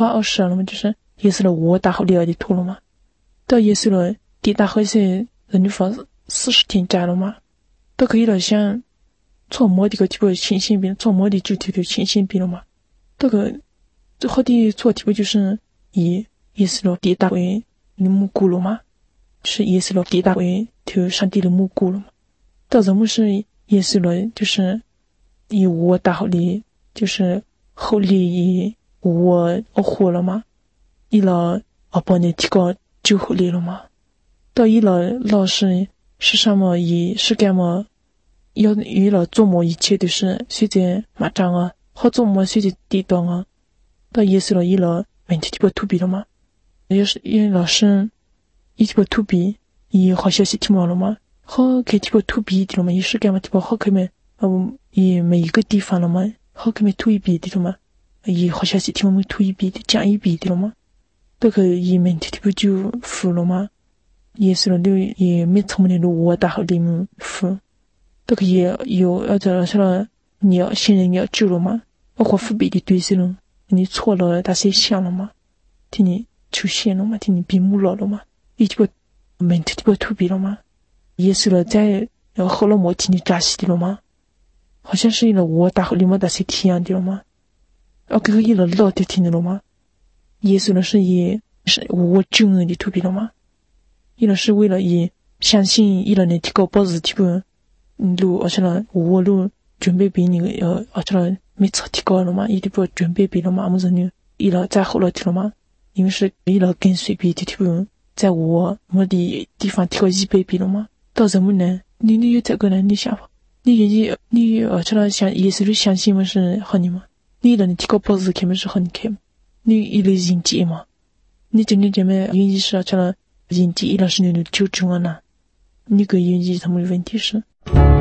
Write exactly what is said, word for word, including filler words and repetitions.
话二十了嘛，就是耶稣了我大后里的吐了嘛。到耶稣了地大后些人就发四十天摘了嘛，都可以了像做摸的个体不清醒病，做摸的就体就清醒病了嘛。这个最好的做体不就是以耶稣了地大为你母骨了嘛，就是耶稣了地大为就上帝的母骨了嘛。到人们是耶稣了就是以我大后里就是后里以我活了嘛，以了阿爸呢提高就后里了嘛。到一了老师是什么以是干嘛要一了做么一切都是随着马章啊，好做么随着地段啊。到耶稣了一了问题就不突比了嘛，也是因为老师一就不突比以好消息听到了嘛，好给就不突比的了嘛，也是干嘛就不好可以嗯以每一个地方了嘛，好可以突一比的了嘛，以好消息听我们突一比的讲一比的了嘛，都可以以问题就不就服了嘛。耶稣了六也没从那路我大好里面服，都可以有要在说了你要现在你要救了嘛，包括父辈的对象了，你错了大些想了嘛，听你出现了嘛，听你闭目了了嘛，一就不问题就不突比了嘛。耶稣了在要后了莫听你扎西的了嘛，好像是一了我大好里面大些体验的了嘛，要给个一了老的听的了嘛。耶稣了是也是我救人的突比了嘛。一了是为了以相信一了呢提高报纸提不路而且了我路准备比你呃而且了没错提高了嘛，一定不准备比了嘛，我们人呢一了在后了提了嘛，因为是一了跟随比提不在我我的地方提高一倍比了嘛。到什么呢？你你有这个呢？你想法？你愿意你而且了想也是相信我是好你吗？你了你提高报纸看么是好你看？你一类人节嘛？你真的这么愿意是而且了人际一老师你的纠正了呢？你个愿意他们的问题是？